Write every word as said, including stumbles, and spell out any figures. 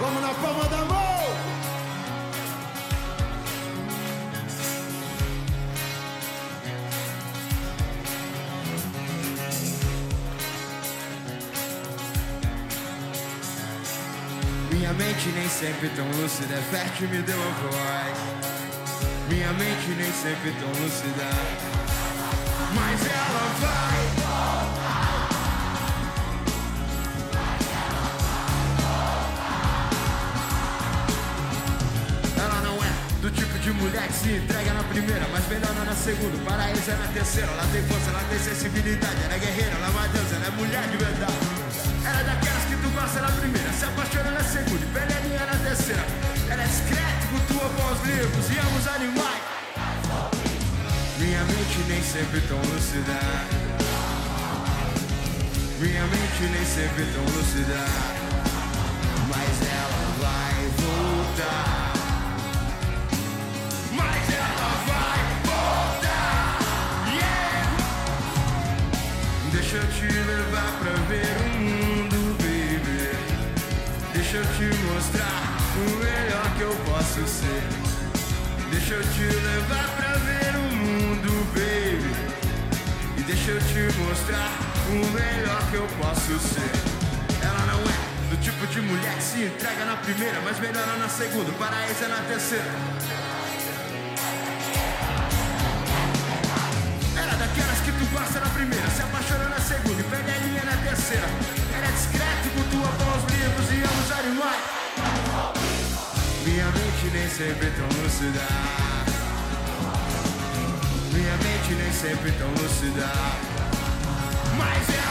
Vamos na palma da mão. Minha mente nem sempre tão lúcida, é fértil, me deu a voz. Minha mente nem sempre tão lúcida, mas ela vai voltar. Ela não é do tipo de mulher que se entrega na primeira, mas melhora na segunda, paraíso é na terceira. Ela tem força, ela tem sensibilidade, ela é guerreira, ela é uma deusa, ela é mulher de verdade. Ela é daquelas que tu gosta na primeira, se apaixona na segunda e pelelinha na terceira. Ela é discreta, cultua bons livros e ama os animais. Minha mente nem sempre tão lúcida, minha mente nem sempre tão lúcida, mas ela vai voltar. Mas ela vai voltar, yeah! Deixa eu te levar pra ver o mundo, baby. Deixa eu te mostrar o melhor que eu posso ser. Deixa eu te levar pra ver o mundo, baby. E deixa eu te mostrar o melhor que eu posso ser. Ela não é do tipo de mulher que se entrega na primeira, mas melhora na segunda, paraíso é na terceira. Ela é daquelas que tu gosta na primeira, se apaixona na segunda e pega a linha na terceira. Ela é discreta, cultua bons livros e ama os animais. Minha mente nem sempre tão lúcida, minha mente nem sempre tão lúcida, mas é